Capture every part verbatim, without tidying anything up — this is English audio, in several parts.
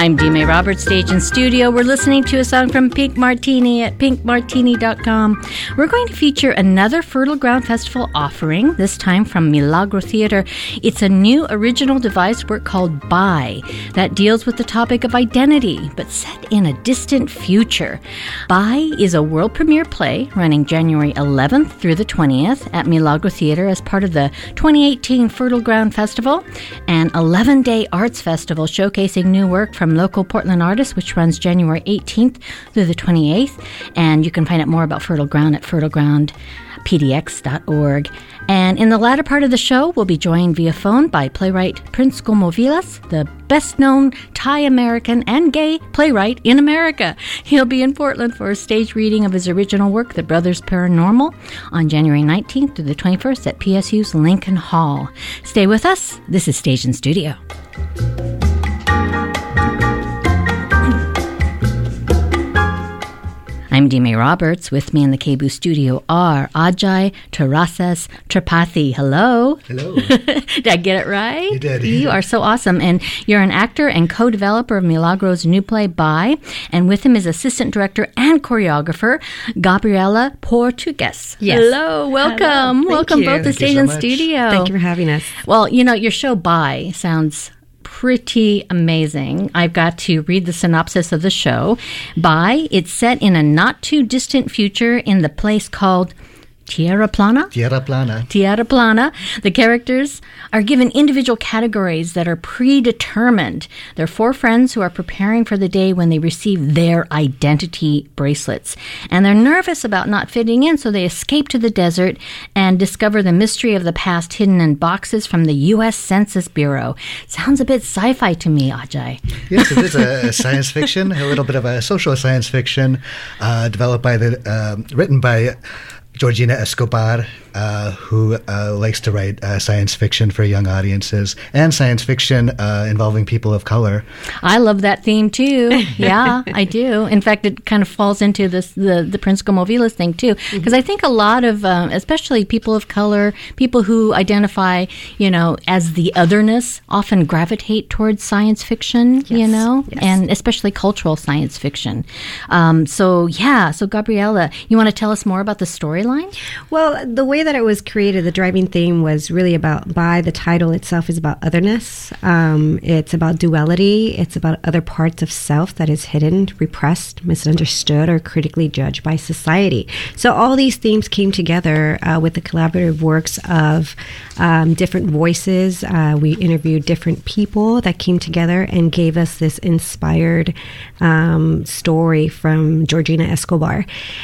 I'm Dee May Roberts, stage and studio. We're listening to a song from Pink Martini at pink martini dot com. We're going to feature another Fertile Ground Festival offering, this time from Milagro Theater. It's a new original devised work called Bi that deals with the topic of identity, but set in a distant future. Bi is a world premiere play running January eleventh through the twentieth at Milagro Theater as part of the twenty eighteen Fertile Ground Festival, an eleven-day arts festival showcasing new work from local Portland artists, which runs January eighteenth through the twenty-eighth. And you can find out more about Fertile Ground at fertile ground p d x dot org. And in the latter part of the show, we'll be joined via phone by playwright Prince Gomovilas, the best-known Thai-American and gay playwright in America. He'll be in Portland for a stage reading of his original work, The Brothers Paranormal, on January nineteenth through the twenty-first at P S U's Lincoln Hall. Stay with us. This is Stage and Studio. I'm Dee May Roberts. With me in the K B O O studio are Ajay Terasas Tripathi. Hello. Hello. Did I get it right? You did. You are so awesome. And you're an actor and co-developer of Milagro's new play, Bi. And with him is assistant director and choreographer, Gabriela Portugues. Yes. Hello. Welcome. Hello. Welcome you. both to Thank Stage you so and much. Studio. Thank you for having us. Well, you know, your show, Bi, sounds pretty amazing. I've got to read the synopsis of the show. Bi, it's set in a not-too-distant future in the place called Tierra Plana? Tierra Plana. Tierra Plana. The characters are given individual categories that are predetermined. They're four friends who are preparing for the day when they receive their identity bracelets. And they're nervous about not fitting in, so they escape to the desert and discover the mystery of the past hidden in boxes from the U S Census Bureau. Sounds a bit sci-fi to me, Ajay. Yes, it is a science fiction, a little bit of a social science fiction, uh, developed by the, uh, written by Georgina Escobar, uh, who uh, likes to write uh, science fiction for young audiences and science fiction uh, involving people of color. I love that theme too. Yeah, I do. In fact, it kind of falls into this the, the Prince Gomovilas thing too, because I think a lot of, um, especially people of color, people who identify, you know, as the otherness, often gravitate towards science fiction. Yes. You know, Yes. and especially cultural science fiction. Um, so yeah, so Gabriela, you want to tell us more about the storyline? Well, the way that it was created, the driving theme was really about, Bi, the title itself is about otherness. Um, it's about duality. It's about other parts of self that is hidden, repressed, misunderstood, or critically judged by society. So all these themes came together uh, with the collaborative works of um, different voices. Uh, we interviewed different people that came together and gave us this inspired um, story from Georgina Escobar.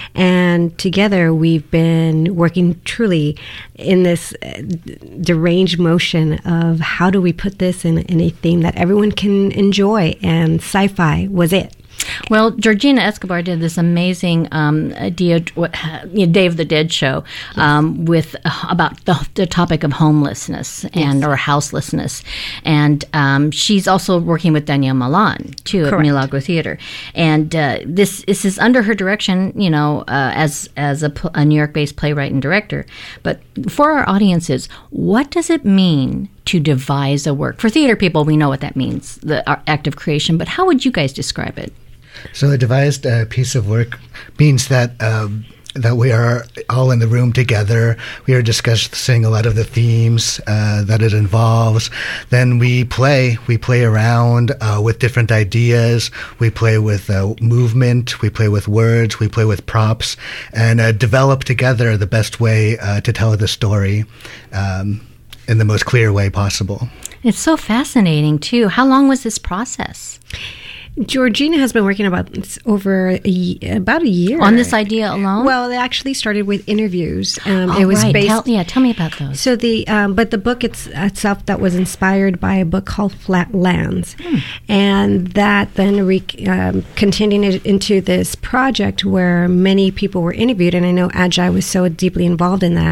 And together we've been working truly in this uh, deranged motion of how do we put this in, in a theme that everyone can enjoy, and sci-fi was it. Well, Georgina Escobar did this amazing um, Dia, what, you know, Day of the Dead show um, with uh, about the, the topic of homelessness and Yes. or houselessness, and um, she's also working with Danielle Malan too at Correct. Milagro Theater, and uh, this this is under her direction, you know, uh, as as a, pl- a New York-based playwright and director. But for our audiences, what does it mean to devise a work? For theater people, we know what that means, the uh, act of creation. But how would you guys describe it? So a devised uh, piece of work means that um, that we are all in the room together. We are discussing a lot of the themes uh, that it involves. Then we play. We play around uh, with different ideas. We play with uh, movement. We play with words. We play with props, and uh, develop together the best way uh, to tell the story um, in the most clear way possible. It's so fascinating, too. How long was this process? Georgina has been working about this over a, ye- about a year. On this idea alone? Well, it actually started with interviews. Um, oh, it was right. based. Tell, yeah, tell me about those. So the um, but the book it's, itself that was inspired by a book called Flat Lands, Hmm. and that then re- um, continued into this project where many people were interviewed, and I know Ajay was so deeply involved in that.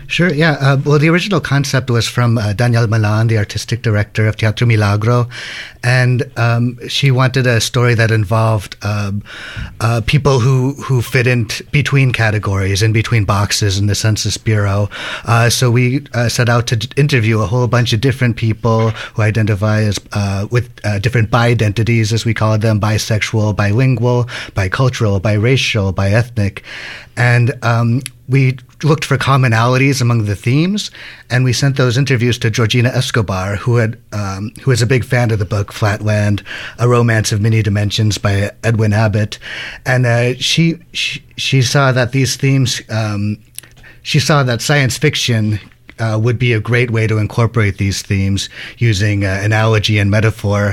Sure, yeah. Uh, well, the original concept was from uh, Danielle Malan, the artistic director of Teatro Milagro, and um, she wanted a story that involved um, uh, people who, who fit in t- between categories, in between boxes in the Census Bureau. Uh, so we uh, set out to d- interview a whole bunch of different people who identify as uh, with uh, different bi-identities, as we call them, bisexual, bilingual, bicultural, biracial, biethnic, and um, we looked for commonalities among the themes, and we sent those interviews to Georgina Escobar, who had um, who is a big fan of the book Flatland, A Romance of Many Dimensions by Edwin Abbott, and uh, she, she she saw that these themes, um, she saw that science fiction uh, would be a great way to incorporate these themes using uh, analogy and metaphor.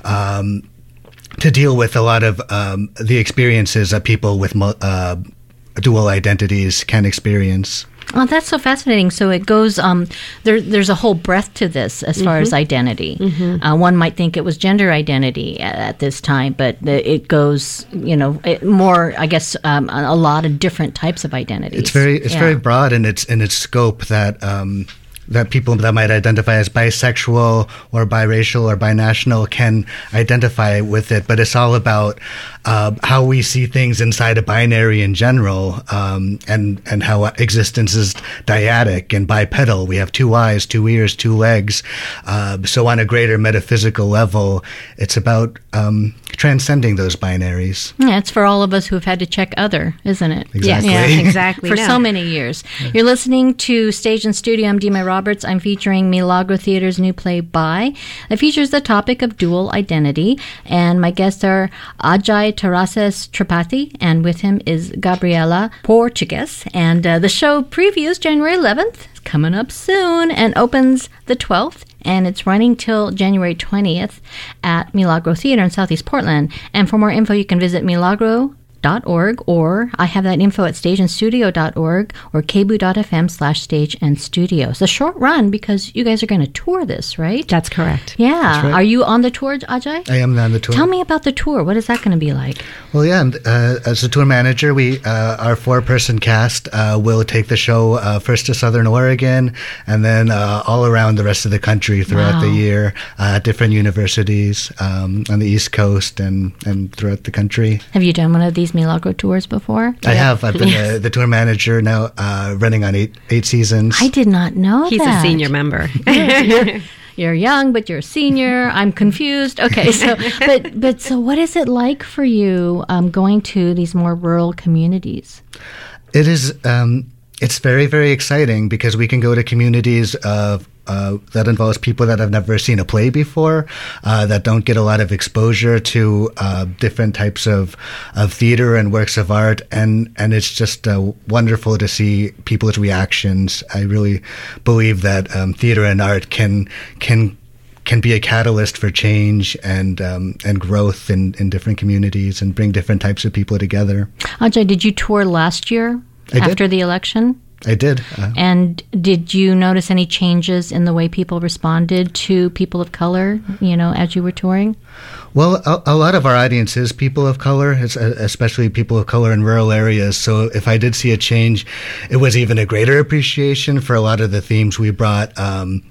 Um, to deal with a lot of um, the experiences that people with uh, dual identities can experience. Oh, that's so fascinating. So it goes, um, there, there's a whole breadth to this as far mm-hmm. as identity. Mm-hmm. Uh, one might think it was gender identity at, at this time, but it goes, you know, it more, I guess, um, a lot of different types of identities. It's very, it's yeah. very broad in its in its scope that. Um, that people that might identify as bisexual or biracial or binational can identify with it, but it's all about uh, how we see things inside a binary in general, um, and and how existence is dyadic and bipedal. We have two eyes, two ears, two legs. Uh, so on a greater metaphysical level, it's about um, transcending those binaries. Yeah, it's for all of us who have had to check other, isn't it? Exactly. Yeah, exactly. For no. so many years. Yeah. You're listening to Stage and Studio. I'm Dima Roberts. I'm featuring Milagro Theater's new play, Bi. It features the topic of dual identity, and my guests are Ajay Tarases Tripathi, and with him is Gabriela Portugues. And uh, the show previews January eleventh, coming up soon, and opens the twelfth, and it's running till January twentieth at Milagro Theater in Southeast Portland. And for more info, you can visit milagro dot org, or I have that info at stage and studio dot org or kbu.fm slash stage and studio. It's a short run because you guys are going to tour this, right? That's correct. Yeah. That's right. Are you on the tour, Ajay? I am on the tour. Tell me about the tour. What is that going to be like? Well, yeah, uh, as a tour manager, we uh, our four-person cast uh, will take the show uh, first to Southern Oregon and then uh, all around the rest of the country throughout Wow. the year uh, at different universities um, on the East Coast and, and throughout the country. Have you done one of these Milagro tours before? I have. I've been yes. the, the tour manager now, uh, running on eight eight seasons. I did not know He's that. a senior member. you're, you're young, but you're a senior. I'm confused. Okay, so but but so what is it like for you um, going to these more rural communities? It is. Um, it's very very exciting because we can go to communities of. Uh, that involves people that have never seen a play before, uh, that don't get a lot of exposure to uh, different types of, of theater and works of art, and, and it's just uh, wonderful to see people's reactions. I really believe that um, theater and art can can can be a catalyst for change and um, and growth in, in different communities and bring different types of people together. Ajay, did you tour last year I after did. the election? I did. Uh, And did you notice any changes in the way people responded to people of color, you know, as you were touring? Well, a, a lot of our audience is people of color, especially people of color in rural areas. So if I did see a change, it was even a greater appreciation for a lot of the themes we brought um,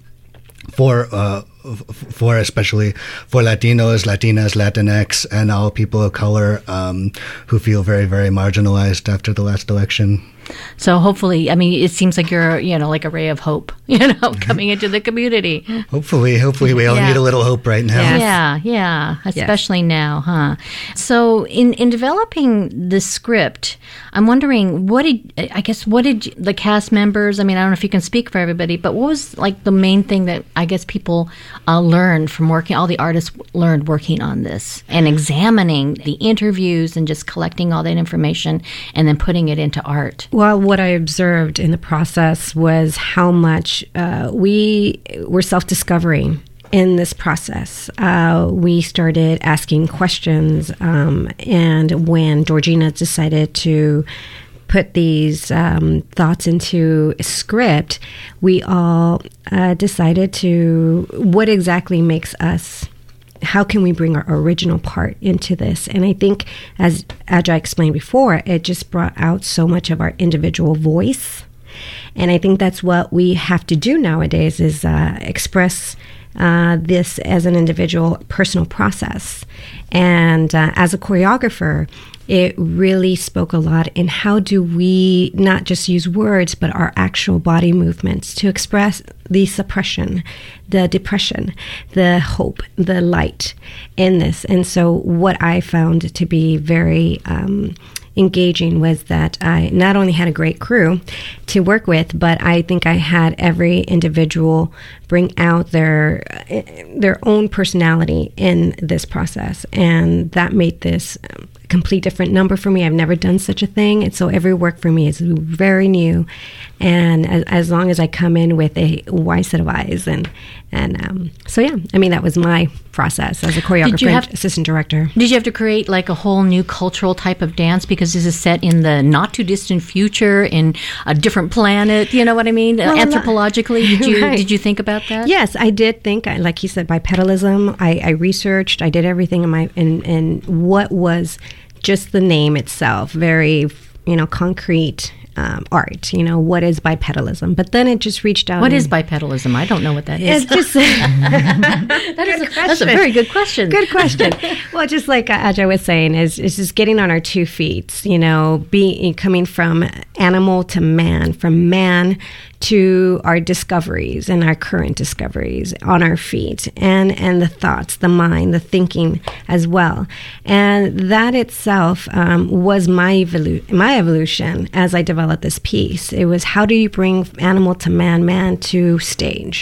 for uh, for especially for Latinos, Latinas, Latinx, and all people of color um, who feel very, very marginalized after the last election. So hopefully, I mean, it seems like you're, you know, like a ray of hope, you know, coming into the community. Hopefully, hopefully we all Yeah. need a little hope right now. Yes. Yeah, yeah, especially now, huh? So in, in developing the script, I'm wondering, what did, I guess, what did you- the cast members, I mean, I don't know if you can speak for everybody, but what was like the main thing that I guess people uh, learned from working, all the artists learned working on this and examining the interviews and just collecting all that information and then putting it into art? Well, what I observed in the process was how much uh, we were self-discovering in this process. Uh, we started asking questions, um, and when Georgina decided to put these um, thoughts into a script, we all uh, decided to, what exactly makes us, how can we bring our original part into this? And I think, as Ajay explained before, it just brought out so much of our individual voice And I think that's what we have to do nowadays is uh, express uh, this as an individual personal process. And uh, as a choreographer, it really spoke a lot in how do we not just use words, but our actual body movements to express the suppression, the depression, the hope, the light in this. And so what I found to be very um, engaging was that I not only had a great crew to work with, but I think I had every individual bring out their their own personality in this process. And that made this a complete different number for me. I've never done such a thing. And so every work for me is very new. And as, as long as I come in with a wide set of eyes. And, and um, so, yeah, I mean, that was my process as a choreographer and have, assistant director. Did you have to create like a whole new cultural type of dance because this is set in the not too distant future in a different planet? You know what I mean? Well, Anthropologically, did you right. did you think about that? Yes, I did think, like you said, bipedalism. I, I researched, I did everything in my, in, in what was just the name itself, very, you know, concrete um, art. You know, what is bipedalism? But then it just reached out. What is bipedalism? I don't know what that is. It's just that is a, that's a very good question. Good question. Well, just like Ajay was saying, is is just getting on our two feet. You know, being coming from animal to man, from man to our discoveries and our current discoveries on our feet, and and the thoughts, the mind, the thinking as well. And that itself um, was my evolu- my evolution as I developed this piece. It was how do you bring animal to man, man to stage,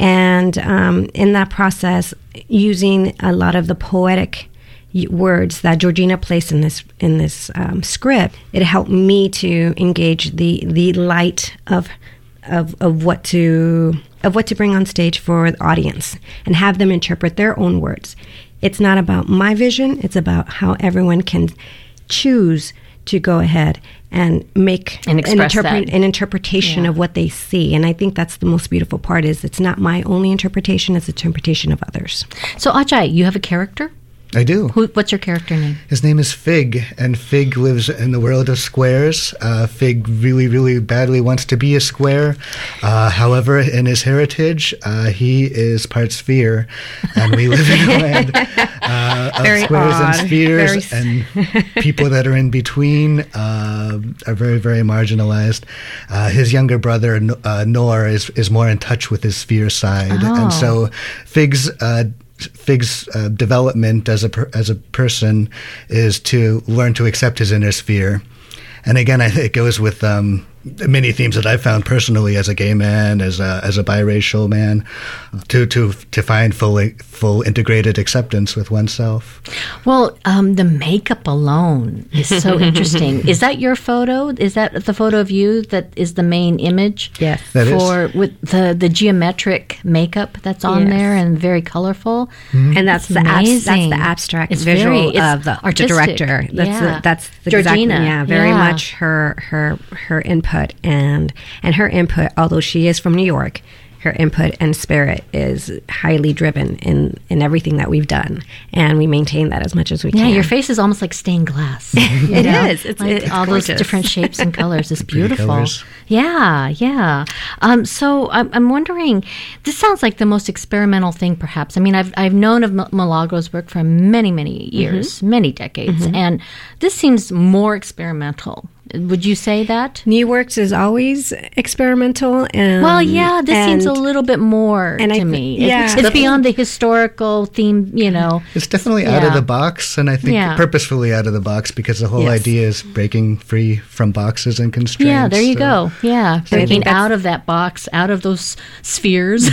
and um, in that process, using a lot of the poetic words that Georgina placed in this in this um, script, it helped me to engage the the light of. Of, of what to of what to bring on stage for the audience and have them interpret their own words. It's not about my vision, it's about how everyone can choose to go ahead and make and an, interpret, an interpretation yeah. of what they see. And I think that's the most beautiful part is it's not my only interpretation, it's the interpretation of others. So Ajay, you have a character? I do. Who, what's your character name? His name is Fig, and Fig lives in the world of squares. Uh, Fig really, really badly wants to be a square. Uh, however, in his heritage, uh, he is part sphere, and we live in a land uh, of very squares odd. and spheres, very... and people that are in between uh, are very, very marginalized. Uh, his younger brother, uh, Nor, is, is more in touch with his sphere side, oh. and so Fig's... Uh, Fig's uh, development as a per, as a person is to learn to accept his inner sphere, and again, I think it goes with um, many themes that I've found personally as a gay man, as a as a biracial man, to to to find fully full integrated acceptance with oneself. Well, um, the makeup alone is so interesting. Is that your photo? Is that the photo of you that is the main image? Yes, that for is. With the the geometric makeup that's on yes. there and very colorful. Mm-hmm. And that's it's the amazing. Abs- that's the abstract it's visual very, it's of the, the director. That's yeah. the, that's the Georgina. Exactly, yeah, very yeah. much her her her input and and her input. Although she is from New York, her input and spirit is highly driven in, in everything that we've done, and we maintain that as much as we yeah, can. Yeah, your face is almost like stained glass. It know? is. It's, like it's all gorgeous. those different shapes and colors. It's beautiful. Colors. Yeah, yeah. Um, so I'm, I'm wondering, this sounds like the most experimental thing, perhaps. I mean, I've I've known of M- Milagros' work for many, many years, mm-hmm. many decades, mm-hmm. and this seems more experimental. Would you say that? New Works is always experimental. And, well, yeah, this and, seems a little bit more and to I, me. Yeah. It's, it's beyond the historical theme, you know. It's definitely yeah. out of the box, and I think yeah. purposefully out of the box because the whole yes. idea is breaking free from boxes and constraints. Yeah, there you so. go. Yeah, breaking out that's, of that box, out of those spheres.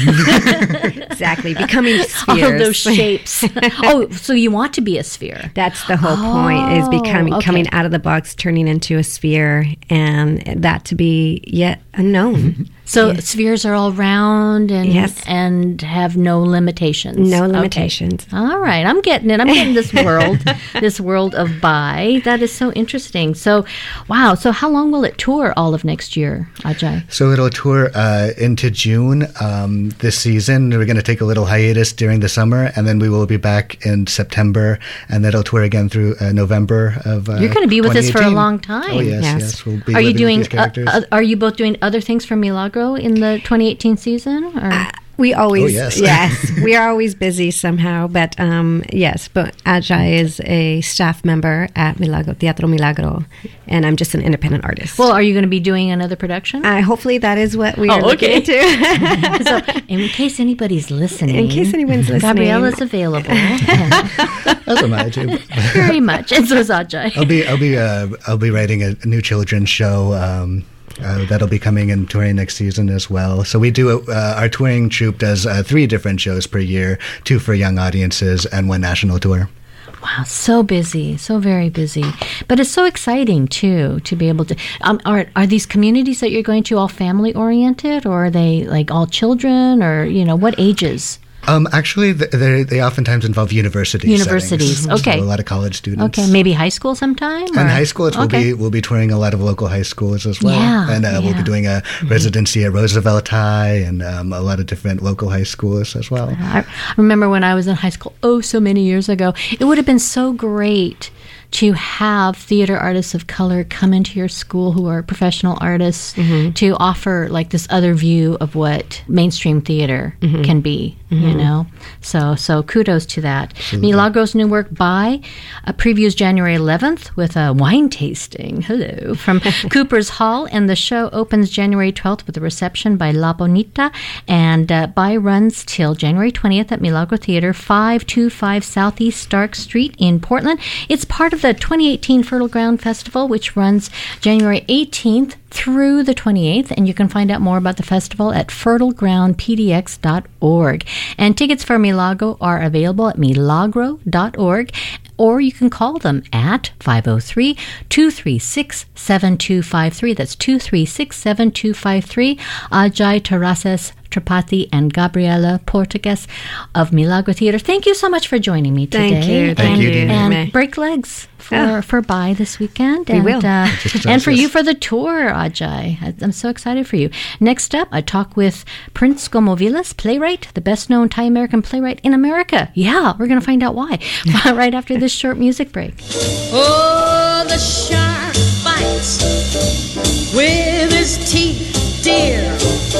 Exactly, becoming spheres. All of those shapes. Oh, so you want to be a sphere. That's the whole oh, point, is becoming okay. coming out of the box, turning into a sphere, and that to be yet unknown. So Yes. spheres are all round and Yes. and have no limitations. No Okay. limitations. All right, I'm getting it. I'm getting this world, this world of Bai. That is so interesting. So, wow. So, how long will it tour all of next year, Ajay? So it'll tour uh, into June um, this season. We're going to take a little hiatus during the summer, and then we will be back in September, and that'll tour again through uh, November of. Uh, You're going to be with us for a twenty eighteen. long time. Oh yes, Yes. yes. We'll be Are you living doing? with these Uh, characters. uh, are you both doing other things for Milagro in the twenty eighteen season? Or? We always, Oh, yes. yes, we are always busy somehow. But um, yes, but Ajay is a staff member at Milagro, Teatro Milagro, and I'm just an independent artist. Well, are you going to be doing another production? uh, hopefully that is what we Oh, are looking okay. into. So, in case anybody's listening, In case anyone's listening. Gabriella's available. As am I too. Very much, and so is Ajay. I'll be I'll be uh, I'll be writing a new children's show. Um, Uh, that'll be coming and touring next season as well. So we do uh, our touring troupe does uh, three different shows per year, two for young audiences and one national tour. Wow, so busy, so very busy. But it's so exciting too to be able to. Um, are are these communities that you're going to all family oriented, or are they like all children, or you know what ages? Um, actually, th- they they oftentimes involve university Universities, settings. okay. So a lot of college students. Okay, maybe high school sometime. And or- high school, it will okay. be we'll be touring a lot of local high schools as well. Yeah, and uh, we'll yeah. be doing a residency at Roosevelt High and um, a lot of different local high schools as well. I remember when I was in high school, oh, so many years ago, it would have been so great to have theater artists of color come into your school who are professional artists Mm-hmm. to offer like this other view of what mainstream theater Mm-hmm. can be, you know? So so kudos to that. Milagros' new work, Bai, uh, previews January eleventh with a wine tasting, hello, from Cooper's Hall, and the show opens January twelfth with a reception by La Bonita, and uh, Bai runs till January twentieth at Milagro Theater, five twenty-five Southeast Stark Street in Portland. It's part of the twenty eighteen Fertile Ground Festival, which runs January eighteenth through the twenty-eighth, and you can find out more about the festival at fertile ground p d x dot org. And tickets for Milagro are available at milagro dot org, or you can call them at five oh three, two three six, seven two five three. That's two three six, seven two five three. Ajay Tarases Tripathi and Gabriella Portugues of Milagro Theater. Thank you so much for joining me today. Thank you. And, Thank you, Dina. and break legs for, Yeah. for Bai this weekend. We and, will. Uh, Just and for process. you for the tour, Ajay. I- I'm so excited for you. Next up, I talk with Prince Gomovilas, playwright, the best-known Thai-American playwright in America. Yeah, we're going to find out why right after this short music break. Oh, the shark bites with his teeth, dear.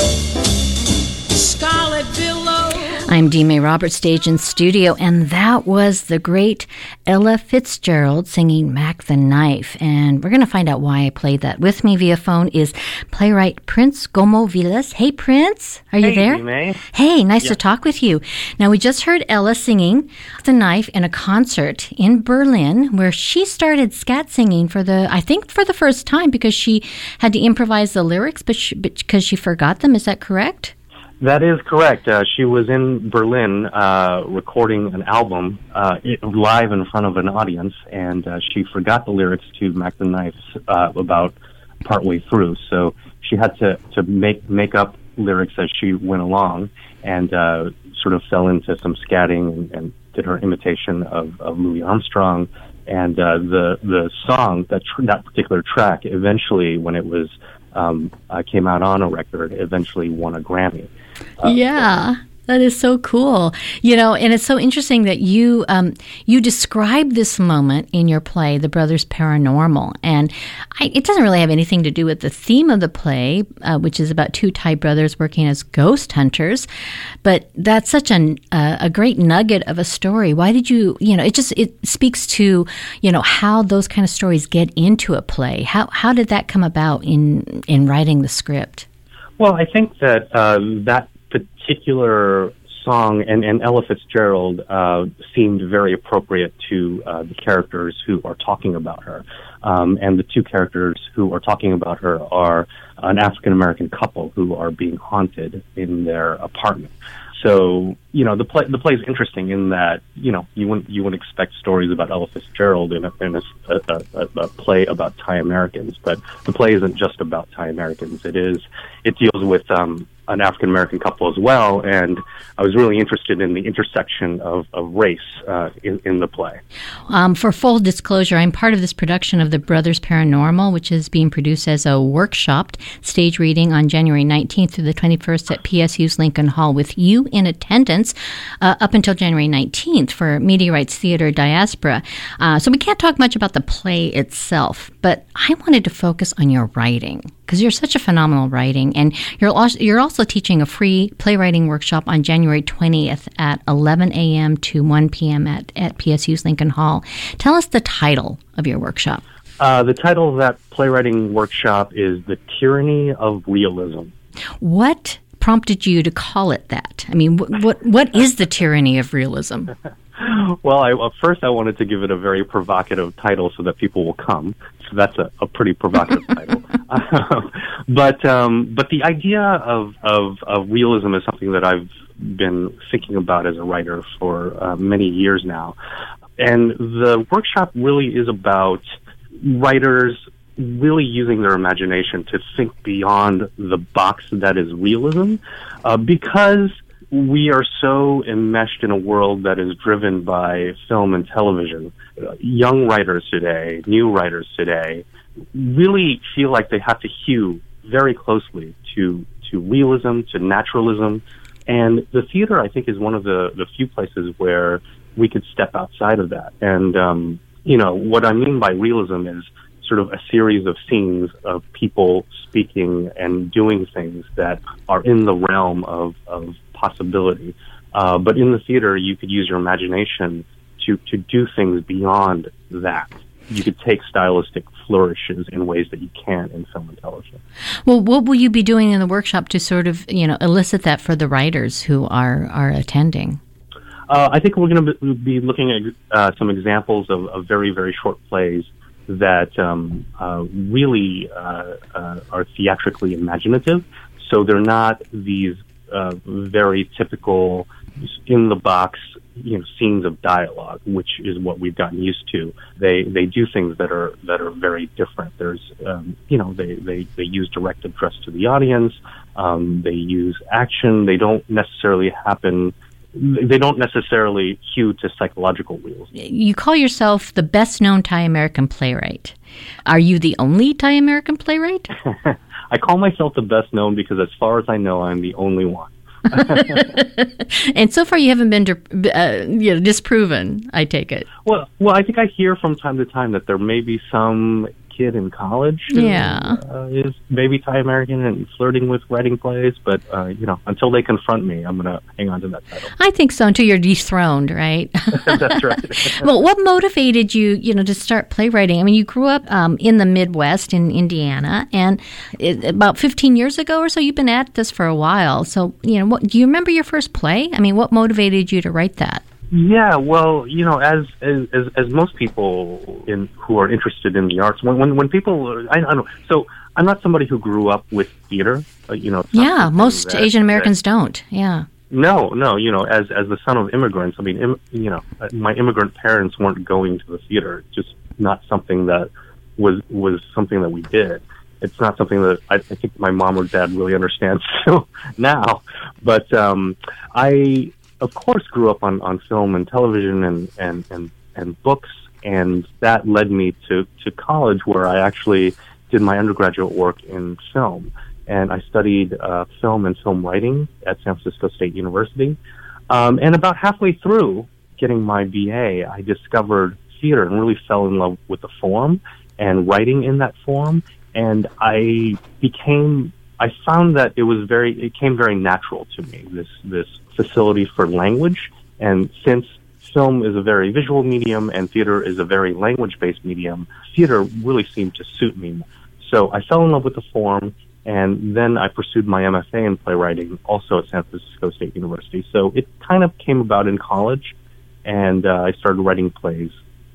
Scarlet billow. I'm Dee Mae Roberts, stage and studio, and that was the great Ella Fitzgerald singing Mac the Knife. And we're going to find out why I played that. With me via phone is playwright Prince Gomovilas. Hey, Prince, are you Hey, there? Dee Mae. Hey, nice to talk with you. Now, we just heard Ella singing the Knife in a concert in Berlin, where she started scat singing for the, I think for the first time, because she had to improvise the lyrics, but she, because she forgot them. Is that correct? That is correct. Uh, she was in Berlin uh, recording an album uh, it, live in front of an audience, and uh, she forgot the lyrics to Mac the Knife uh, about partway through. So she had to, to make make up lyrics as she went along, and uh, sort of fell into some scatting and, and did her imitation of, of Louis Armstrong. And uh, the the song, that tr- that particular track, eventually, when it was um, uh, came out on a record, eventually won a Grammy. Uh, Yeah, that is so cool. You know, and it's so interesting that you um, you describe this moment in your play, The Brothers Paranormal, and I, it doesn't really have anything to do with the theme of the play, uh, which is about two Thai brothers working as ghost hunters. But that's such an, uh, a great nugget of a story. Why did you? You know, it just it speaks to you know how those kind of stories get into a play. How how did that come about in in writing the script? Well, I think that uh, that particular song and, and Ella Fitzgerald uh, seemed very appropriate to uh, the characters who are talking about her. Um, and the two characters who are talking about her are an African-American couple who are being haunted in their apartment. So, you know, the play the play is interesting in that, you know, you wouldn't you wouldn't expect stories about Ella Fitzgerald in a, in a, a, a, a play about Thai Americans, but the play isn't just about Thai Americans. It is it deals with um, an African American couple as well, and I was really interested in the intersection of, of race uh, in, in the play. Um, for full disclosure, I'm part of this production of The Brothers Paranormal, which is being produced as a workshopped stage reading on January nineteenth through the twenty-first at P S U's Lincoln Hall, with you in attendance uh, up until January nineteenth for Meteorites Theater Diaspora. Uh, so we can't talk much about the play itself, but I wanted to focus on your writing, because you're such a phenomenal writing, and you're also, you're also teaching a free playwriting workshop on January twentieth at eleven a.m. to one p.m. at, at P S U's Lincoln Hall. Tell us the title of your workshop. Uh, the title of that playwriting workshop is The Tyranny of Realism. What prompted you to call it that? I mean, what what, what is the tyranny of realism? Well, I, uh, first I wanted to give it a very provocative title so that people will come. So that's a, a pretty provocative title. Um, but um, but the idea of, of of realism is something that I've been thinking about as a writer for uh, many years now. And the workshop really is about writers really using their imagination to think beyond the box that is realism, uh, because we are so enmeshed in a world that is driven by film and television. Uh, young writers today, new writers today, really feel like they have to hew very closely to to realism, to naturalism. And the theater, I think, is one of the, the few places where we could step outside of that. And, um, you know, what I mean by realism is sort of a series of scenes of people speaking and doing things that are in the realm of, of possibility. Uh, but in the theater, you could use your imagination to, to do things beyond that. You could take stylistic flourishes in ways that you can't in film and television. Well, what will you be doing in the workshop to sort of, you know, elicit that for the writers who are, are attending? Uh, I think we're going to be looking at uh, some examples of, of very, very short plays that um, uh, really uh, uh, are theatrically imaginative. So they're not these uh, very typical in-the-box, you know, scenes of dialogue, which is what we've gotten used to. They they do things that are that are very different. There's, um, you know, they, they, they use direct address to the audience. Um, they use action. They don't necessarily happen. They don't necessarily hew to psychological wheels. You call yourself the best-known Thai American playwright. Are you the only Thai American playwright? I call myself the best known because, as far as I know, I'm the only one. And so far, you haven't been uh, you know, disproven, I take it. Well, well, I think I hear from time to time that there may be some kid in college who yeah. uh, is maybe Thai American and flirting with writing plays, but uh, you know, until they confront me, I'm going to hang on to that title. I think so, until you're dethroned, right? That's right. Well, what motivated you, you know, to start playwriting? I mean, you grew up um, in the Midwest in Indiana, and it, about fifteen years ago or so, you've been at this for a while. So, you know, what, do you remember your first play? I mean, what motivated you to write that? Yeah, well, you know, as as as, as most people in who are interested in the arts, when when, when people, I, I don't know, so I'm not somebody who grew up with theater, uh, you know. Yeah, most that, Asian Americans that, don't. Yeah. No, no, you know, as as the son of immigrants, I mean, Im, you know, my immigrant parents weren't going to the theater. It's just not something that was was something that we did. It's not something that I, I think my mom or dad really understands now. But um, I. of course, grew up on, on film and television and, and, and, and books, and that led me to, to college, where I actually did my undergraduate work in film. And I studied uh, film and film writing at San Francisco State University. Um, and about halfway through getting my B A, I discovered theater and really fell in love with the form and writing in that form. And I became... I found that it was very, it came very natural to me, this, this facility for language. And since film is a very visual medium and theater is a very language-based medium, theater really seemed to suit me. So I fell in love with the form, and then I pursued my M F A in playwriting, also at San Francisco State University. So it kind of came about in college, and uh, I started writing plays then.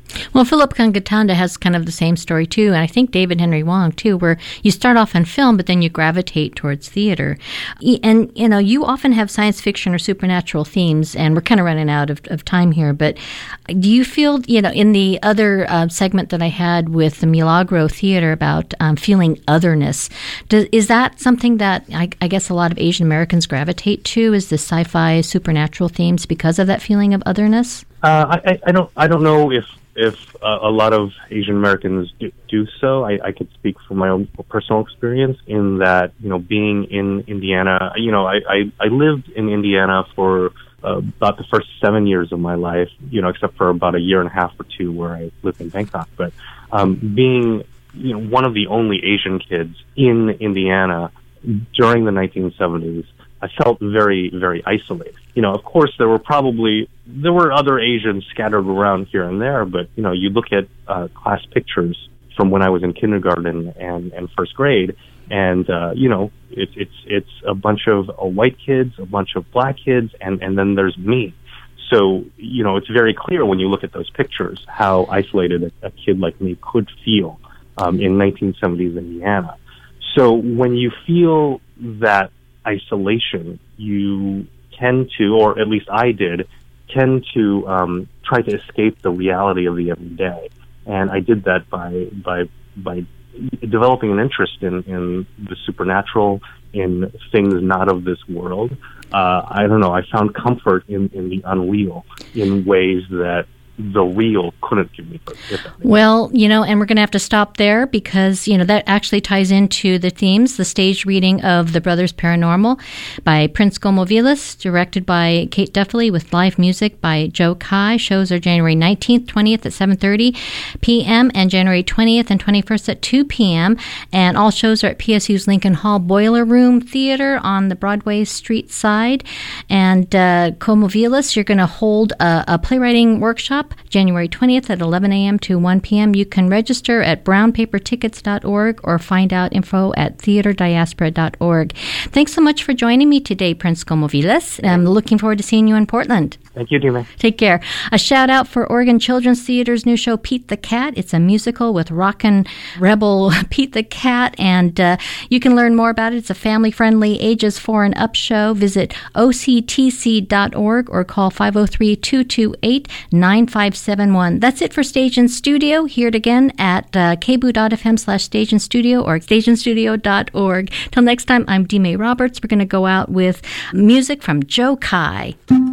Well, Philip Kangatanda has kind of the same story, too, and I think David Henry Wong, too, where you start off in film, but then you gravitate towards theater. And, you know, you often have science fiction or supernatural themes, and we're kind of running out of, of time here, but do you feel, you know, in the other uh, segment that I had with the Milagro Theater about um, feeling otherness, does, is that something that I, I guess a lot of Asian Americans gravitate to, is the sci-fi supernatural themes because of that feeling of otherness? Uh, I, I don't I don't know if if uh, a lot of Asian Americans do, do so. I, I could speak from my own personal experience in that, you know, being in Indiana, you know, I, I, I lived in Indiana for uh, about the first seven years of my life, you know, except for about a year and a half or two where I lived in Bangkok. But um, being, you know, one of the only Asian kids in Indiana during the nineteen seventies, I felt very, very isolated. You know, of course, there were probably, there were other Asians scattered around here and there, but, you know, you look at uh, class pictures from when I was in kindergarten and, and first grade, and, uh, you know, it's it's it's a bunch of uh, white kids, a bunch of black kids, and, and then there's me. So, you know, it's very clear when you look at those pictures how isolated a, a kid like me could feel um, in nineteen seventies Indiana. So when you feel that isolation, you tend to, or at least I did, tend to um, try to escape the reality of the everyday. And I did that by by by developing an interest in, in the supernatural, in things not of this world. Uh, I don't know, I found comfort in, in the unreal in ways that the real couldn't give me. Well, you know, and we're going to have to stop there because, you know, that actually ties into the themes, the stage reading of The Brothers Paranormal by Prince Gomovilas, directed by Kate Duffley with live music by Joe Kai. Shows are January nineteenth, twentieth at seven thirty p.m. and January twentieth and twenty-first at two p.m. And all shows are at P S U's Lincoln Hall Boiler Room Theater on the Broadway Street side. And uh, Gomovilas, you're going to hold a, a playwriting workshop January twentieth at eleven a.m. to one p.m. You can register at brown paper tickets dot org or find out info at theater diaspora dot org. Thanks so much for joining me today, Prince Gomovilas. I'm looking forward to seeing you in Portland. Thank you, Dima. Take care. A shout out for Oregon Children's Theater's new show, Pete the Cat. It's a musical with rockin' rebel Pete the Cat, and uh, you can learn more about it. It's a family-friendly, ages four and up show. Visit O C T C dot org or call five oh three, two two eight, nine five seven one. That's it for Stage and Studio. Hear it again at uh, k b o dot f m slash stage and studio or stage and studio dot org. Till next time, I'm Dime Roberts. We're going to go out with music from Joe Kai.